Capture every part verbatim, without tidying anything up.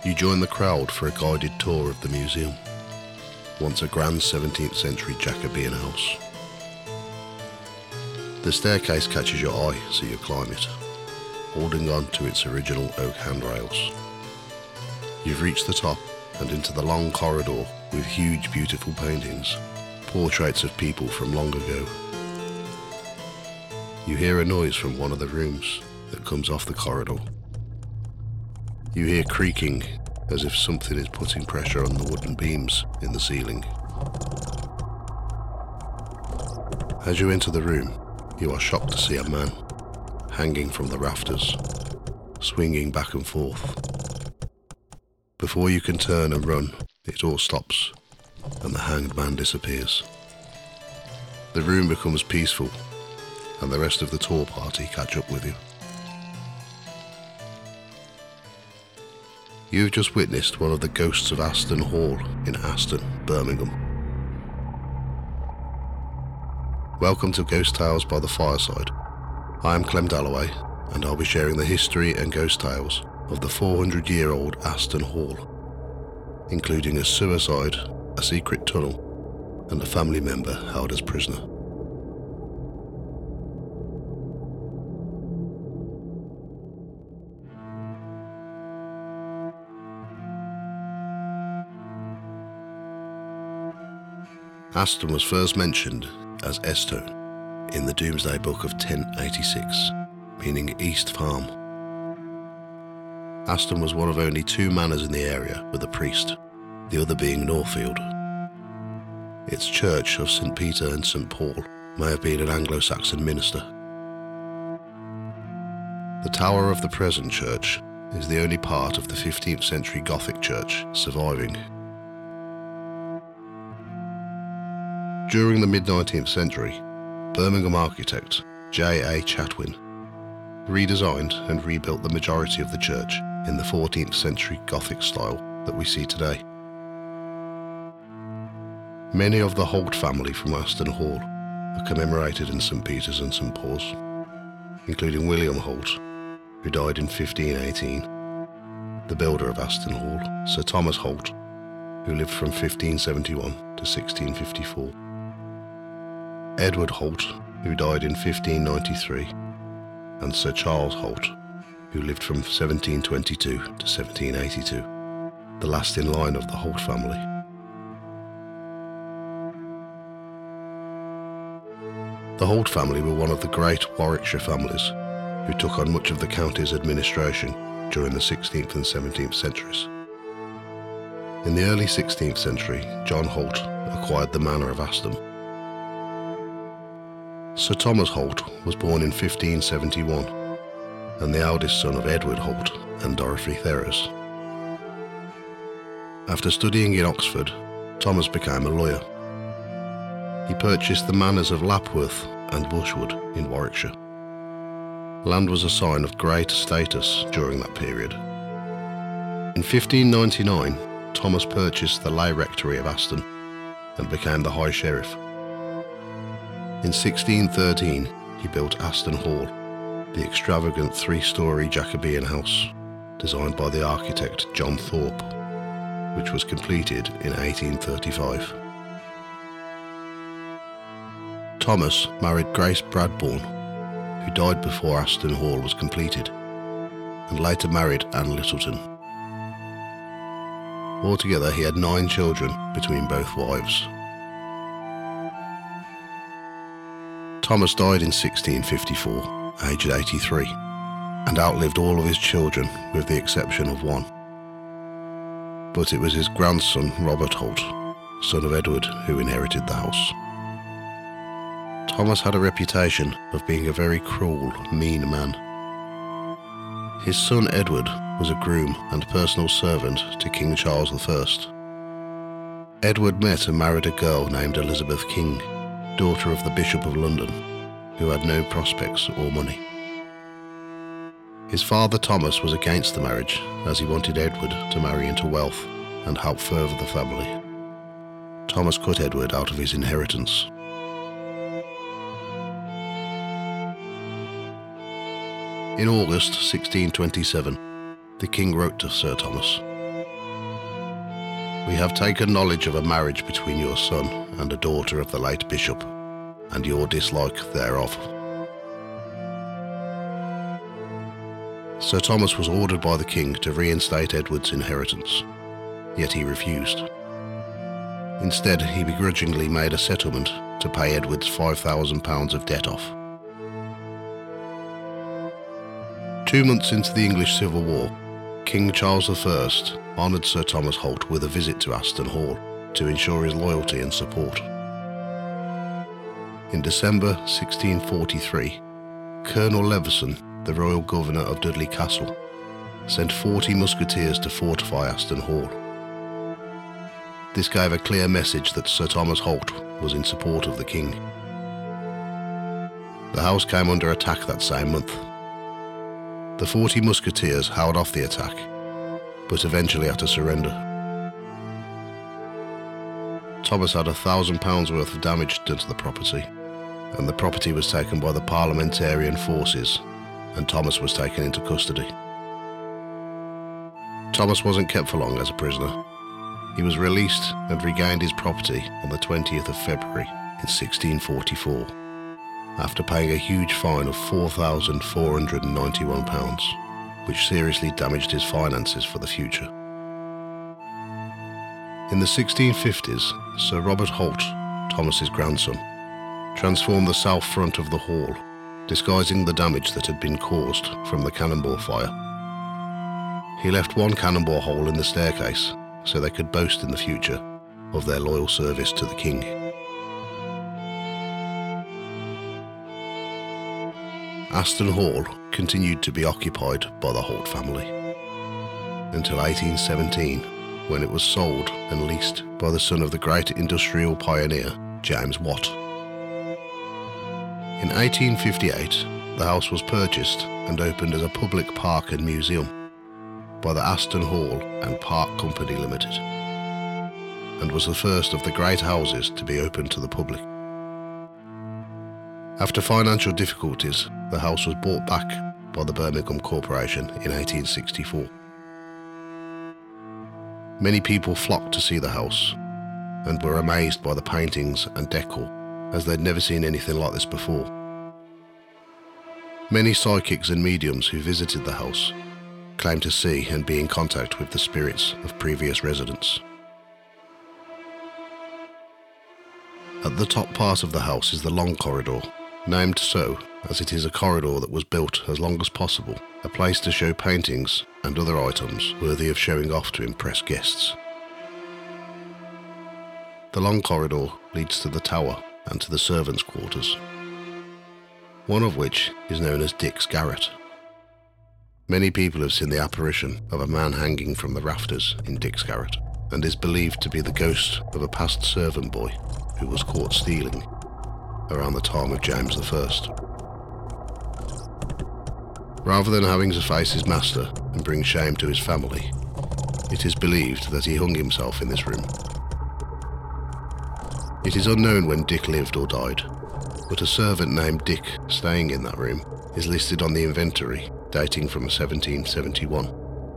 You join the crowd for a guided tour of the museum, once a grand seventeenth century Jacobean house. The staircase catches your eye, so you climb it, holding on to its original oak handrails. You've reached the top and into the long corridor with huge beautiful paintings, portraits of people from long ago. You hear a noise from one of the rooms that comes off the corridor. You hear creaking as if something is putting pressure on the wooden beams in the ceiling. As you enter the room, you are shocked to see a man hanging from the rafters, swinging back and forth. Before you can turn and run, it all stops and the hanged man disappears. The room becomes peaceful and the rest of the tour party catch up with you. You've just witnessed one of the ghosts of Aston Hall in Aston, Birmingham. Welcome to Ghost Tales by the Fireside. I am Clem Dalloway, and I'll be sharing the history and ghost tales of the four hundred year old Aston Hall, including a suicide, a secret tunnel, and a family member held as prisoner. Aston was first mentioned as Estone in the Domesday Book of ten eighty-six, meaning East Farm. Aston was one of only two manors in the area with a priest, the other being Northfield. Its church of Saint Peter and Saint Paul may have been an Anglo-Saxon minster. The tower of the present church is the only part of the fifteenth century Gothic church surviving. During the mid-nineteenth century, Birmingham architect J A Chatwin redesigned and rebuilt the majority of the church in the fourteenth century Gothic style that we see today. Many of the Holt family from Aston Hall are commemorated in Saint Peter's and Saint Paul's, including William Holt, who died in fifteen eighteen, the builder of Aston Hall, Sir Thomas Holt, who lived from fifteen seventy-one to sixteen fifty-four, Edward Holt, who died in fifteen ninety-three, and Sir Charles Holt, who lived from seventeen twenty-two to seventeen eighty-two, the last in line of the Holt family. The Holt family were one of the great Warwickshire families who took on much of the county's administration during the sixteenth and seventeenth centuries. In the early sixteenth century, John Holt acquired the manor of Aston. Sir Thomas Holt was born in fifteen seventy-one, and the eldest son of Edward Holt and Dorothy Ferrers. After studying in Oxford, Thomas became a lawyer. He purchased the manors of Lapworth and Bushwood in Warwickshire. Land was a sign of great status during that period. In fifteen ninety-nine, Thomas purchased the lay rectory of Aston and became the High Sheriff. In sixteen thirteen, he built Aston Hall, the extravagant three-storey Jacobean house designed by the architect John Thorpe, which was completed in eighteen thirty-five. Thomas married Grace Bradbourne, who died before Aston Hall was completed, and later married Anne Littleton. Altogether, he had nine children between both wives. Thomas died in sixteen fifty-four, aged eighty-three, and outlived all of his children with the exception of one. But it was his grandson, Robert Holt, son of Edward, who inherited the house. Thomas had a reputation of being a very cruel, mean man. His son Edward was a groom and personal servant to King Charles the First. Edward met and married a girl named Elizabeth King, daughter of the Bishop of London, who had no prospects or money. His father Thomas was against the marriage, as he wanted Edward to marry into wealth and help further the family. Thomas cut Edward out of his inheritance. In August sixteen twenty-seven, the king wrote to Sir Thomas, "We have taken knowledge of a marriage between your son and a daughter of the late bishop, and your dislike thereof." Sir Thomas was ordered by the king to reinstate Edward's inheritance, yet he refused. Instead, he begrudgingly made a settlement to pay Edward's five thousand pounds of debt off. Two months into the English Civil War, King Charles the First honoured Sir Thomas Holt with a visit to Aston Hall to ensure his loyalty and support. In December sixteen forty-three, Colonel Leveson, the royal governor of Dudley Castle, sent forty musketeers to fortify Aston Hall. This gave a clear message that Sir Thomas Holt was in support of the king. The house came under attack that same month. The forty musketeers held off the attack, but eventually had to surrender. Thomas had a thousand pounds worth of damage done to the property, and the property was taken by the Parliamentarian forces, and Thomas was taken into custody. Thomas wasn't kept for long as a prisoner. He was released and regained his property on the twentieth of February in sixteen forty-four, after paying a huge fine of four thousand four hundred ninety-one pounds, which seriously damaged his finances for the future. In the sixteen fifties, Sir Robert Holt, Thomas's grandson, transformed the south front of the hall, disguising the damage that had been caused from the cannonball fire. He left one cannonball hole in the staircase so they could boast in the future of their loyal service to the king. Aston Hall continued to be occupied by the Holt family until eighteen seventeen, when it was sold and leased by the son of the great industrial pioneer James Watt. In eighteen fifty-eight, the house was purchased and opened as a public park and museum by the Aston Hall and Park Company Limited, and was the first of the great houses to be opened to the public. After financial difficulties, the house was bought back by the Birmingham Corporation in eighteen sixty-four. Many people flocked to see the house and were amazed by the paintings and decor, as they'd never seen anything like this before. Many psychics and mediums who visited the house claimed to see and be in contact with the spirits of previous residents. At the top part of the house is the Long Corridor, named so as it is a corridor that was built as long as possible, a place to show paintings and other items worthy of showing off to impress guests. The Long Corridor leads to the tower and to the servants' quarters, one of which is known as Dick's Garret. Many people have seen the apparition of a man hanging from the rafters in Dick's Garret, and is believed to be the ghost of a past servant boy who was caught stealing around the time of James the First. Rather than having to face his master and bring shame to his family, it is believed that he hung himself in this room. It is unknown when Dick lived or died, but a servant named Dick staying in that room is listed on the inventory dating from seventeen seventy-one.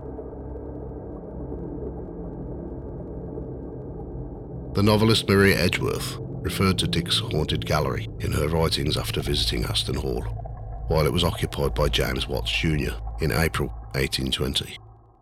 The novelist Maria Edgeworth referred to Dick's haunted gallery in her writings after visiting Aston Hall, while it was occupied by James Watts Junior in April eighteen twenty.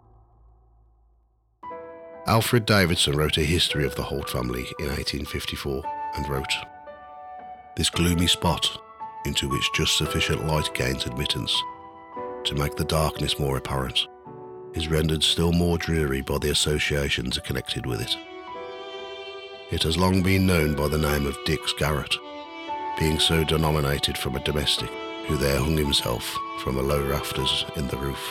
Alfred Davidson wrote a history of the Holt family in eighteen fifty-four and wrote, "This gloomy spot, into which just sufficient light gains admittance to make the darkness more apparent, is rendered still more dreary by the associations connected with it. It has long been known by the name of Dick's Garret, being so denominated from a domestic who there hung himself from the low rafters in the roof."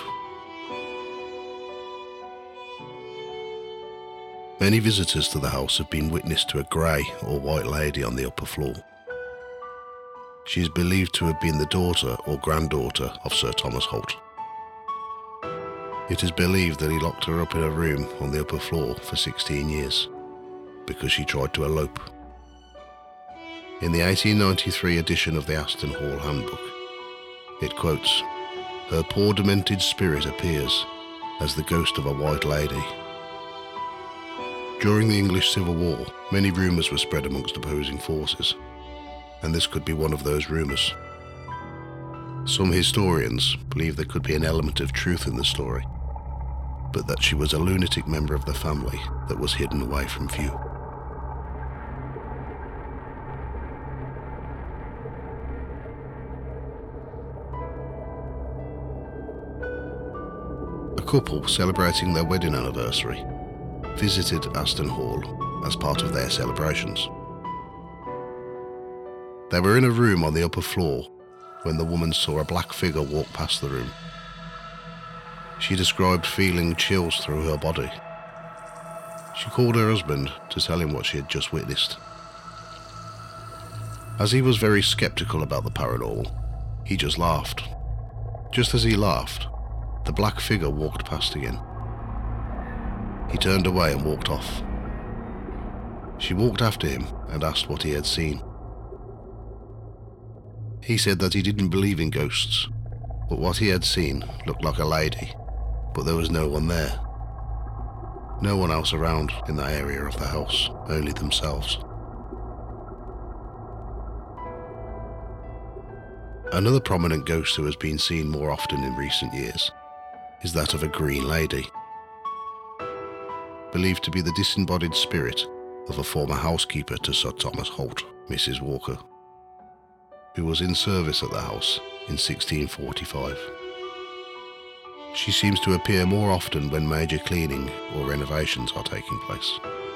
Many visitors to the house have been witness to a grey or white lady on the upper floor. She is believed to have been the daughter or granddaughter of Sir Thomas Holt. It is believed that he locked her up in a room on the upper floor for sixteen years because she tried to elope. In the eighteen ninety-three edition of the Aston Hall Handbook, it quotes, "Her poor demented spirit appears as the ghost of a white lady." During the English Civil War, many rumours were spread amongst opposing forces, and this could be one of those rumours. Some historians believe there could be an element of truth in the story, but that she was a lunatic member of the family that was hidden away from view. A couple celebrating their wedding anniversary visited Aston Hall as part of their celebrations. They were in a room on the upper floor when the woman saw a black figure walk past the room. She described feeling chills through her body. She called her husband to tell him what she had just witnessed. As he was very skeptical about the paranormal, he just laughed. Just as he laughed, the black figure walked past again. He turned away and walked off. She walked after him and asked what he had seen. He said that he didn't believe in ghosts, but what he had seen looked like a lady, but there was no one there. No one else around in that area of the house, only themselves. Another prominent ghost who has been seen more often in recent years is that of a green lady, believed to be the disembodied spirit of a former housekeeper to Sir Thomas Holt, Missus Walker, who was in service at the house in sixteen forty-five. She seems to appear more often when major cleaning or renovations are taking place.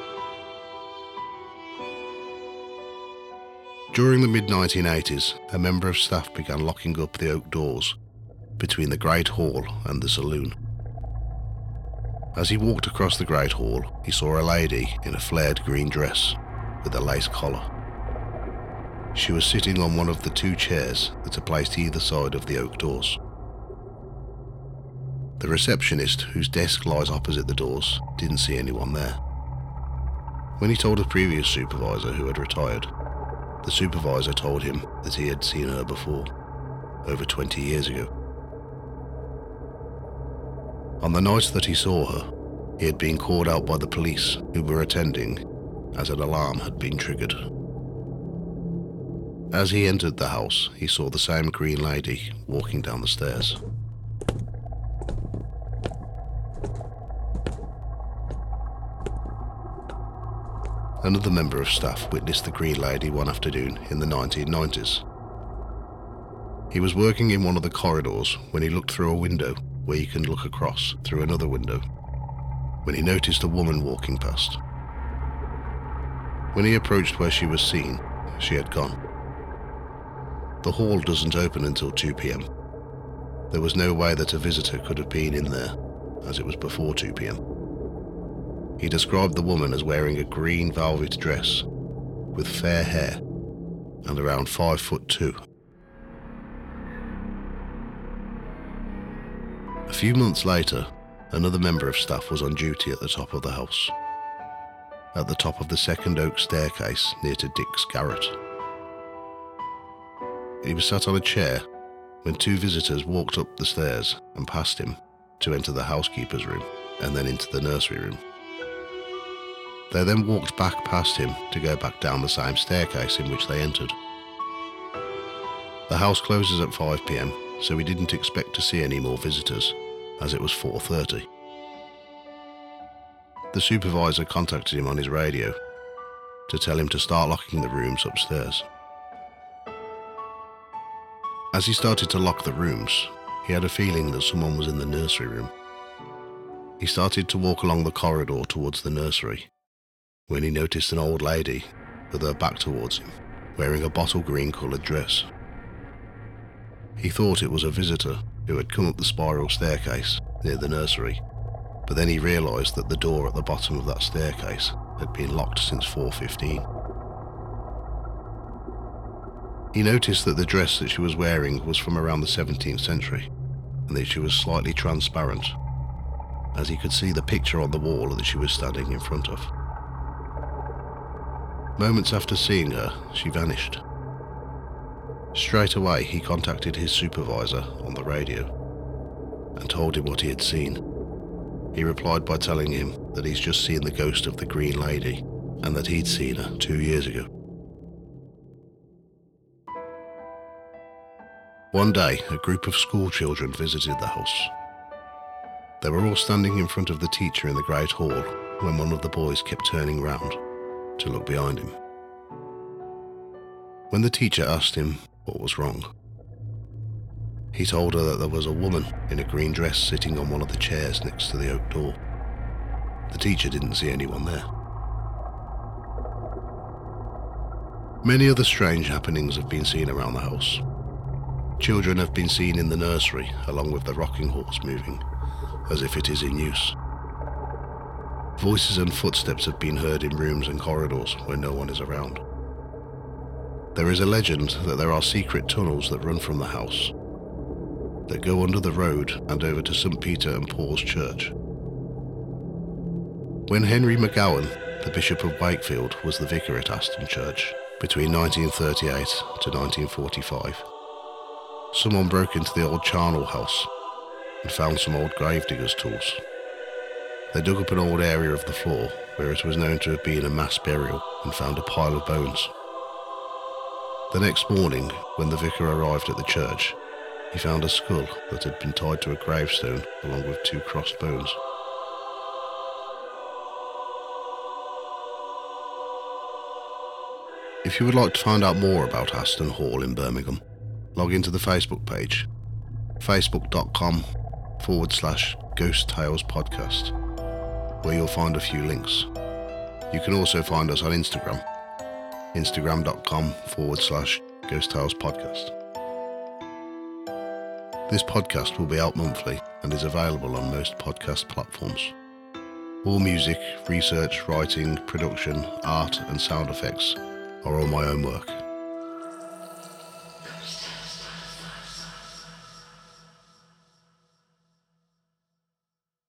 During the mid nineteen eighties, a member of staff began locking up the oak doors between the Great Hall and the saloon. As he walked across the Great Hall, he saw a lady in a flared green dress with a lace collar. She was sitting on one of the two chairs that are placed either side of the oak doors. The receptionist, whose desk lies opposite the doors, didn't see anyone there. When he told a previous supervisor who had retired, the supervisor told him that he had seen her before, over twenty years ago. On the night that he saw her, he had been called out by the police who were attending as an alarm had been triggered. As he entered the house, he saw the same green lady walking down the stairs. Another member of staff witnessed the green lady one afternoon in the nineteen nineties. He was working in one of the corridors when he looked through a window where you can look across through another window, when he noticed a woman walking past. When he approached where she was seen, she had gone. The hall doesn't open until two p.m. There was no way that a visitor could have been in there, as it was before two p.m. He described the woman as wearing a green velvet dress with fair hair and around five foot two. A few months later, another member of staff was on duty at the top of the house, at the top of the second oak staircase near to Dick's garret. He was sat on a chair when two visitors walked up the stairs and past him to enter the housekeeper's room and then into the nursery room. They then walked back past him to go back down the same staircase in which they entered. The house closes at five p.m, so we didn't expect to see any more visitors, as it was four thirty. The supervisor contacted him on his radio to tell him to start locking the rooms upstairs. As he started to lock the rooms, he had a feeling that someone was in the nursery room. He started to walk along the corridor towards the nursery, when he noticed an old lady with her back towards him, wearing a bottle green coloured dress. He thought it was a visitor who had come up the spiral staircase near the nursery, but then he realised that the door at the bottom of that staircase had been locked since four fifteen. He noticed that the dress that she was wearing was from around the seventeenth century, and that she was slightly transparent, as he could see the picture on the wall that she was standing in front of. Moments after seeing her, she vanished. Straight away, he contacted his supervisor on the radio and told him what he had seen. He replied by telling him that he's just seen the ghost of the Green Lady and that he'd seen her two years ago. One day, a group of school children visited the house. They were all standing in front of the teacher in the Great Hall when one of the boys kept turning round to look behind him. When the teacher asked him what was wrong, he told her that there was a woman in a green dress sitting on one of the chairs next to the oak door. The teacher didn't see anyone there. Many other strange happenings have been seen around the house. Children have been seen in the nursery along with the rocking horse moving, as if it is in use. Voices and footsteps have been heard in rooms and corridors where no one is around. There is a legend that there are secret tunnels that run from the house, that go under the road and over to Saint Peter and Paul's Church. When Henry McGowan, the Bishop of Wakefield, was the vicar at Aston Church between nineteen thirty-eight to nineteen forty-five, someone broke into the old charnel house and found some old gravediggers' tools. They dug up an old area of the floor where it was known to have been a mass burial and found a pile of bones. The next morning, when the vicar arrived at the church, he found a skull that had been tied to a gravestone along with two crossed bones. If you would like to find out more about Aston Hall in Birmingham, log into the Facebook page, facebook.com forward slash Ghost Tales Podcast, where you'll find a few links. You can also find us on Instagram, instagram.com forward slash Ghost Tales Podcast. This podcast will be out monthly and is available on most podcast platforms. All music, research, writing, production, art and sound effects are all my own work.